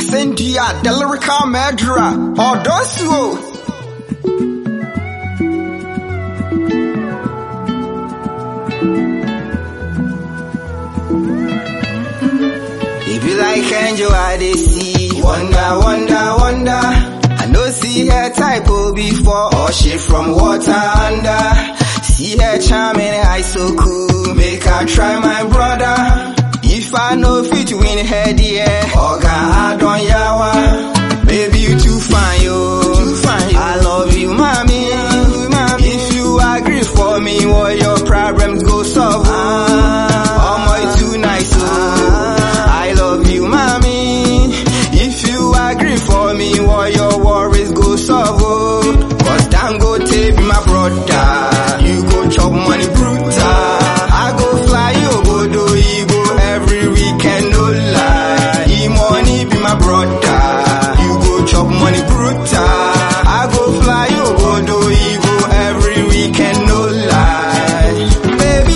Sendia, the lyrical murderer, Odosio. If you like angel, I dey see. Wonder, wonder, wonder. I no see her type O before, or she from water under. See her charming, eye so cool. Make her try my brother. If I know fit win her dear, Oga I don't yawa. Baby you too fine yo, too fine. I love you mommy. If you agree for me, what your problems go solve. Oh you too nice I love you mommy. If you agree for me, what your worries go solve. Cause Dangote be my brother. You go chop money brutal. I go fly you go do Igbo every weekend, no lie. E-money be my brother. You go chop money brutal. I go fly you go do Igbo every weekend, no lie. Baby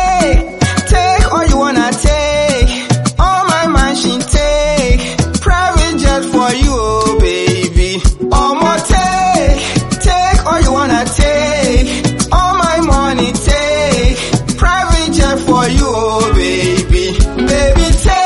take all you wanna take. All my machine take. Private jet for you, oh baby. All more take all you wanna take. All my money take. Private jet for you, oh baby. Baby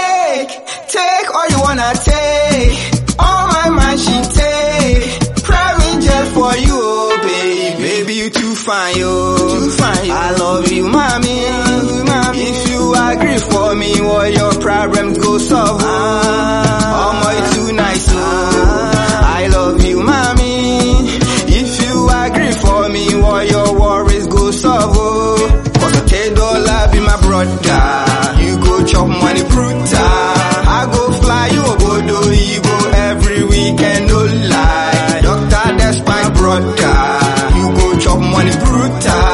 take all you wanna take. All my machine take. Private jet for you, oh baby. Baby you too fine yo, too fine. I love you mommy. If you agree for me, what your problems go solve. You too nice I love you mommy. If you agree for me, what your worries go solve. Cause $10 be my brother. You go chop money brutal. I go fly you go do Igbo every weekend, no lie. Doctor, that's my brother. You go chop money brutal.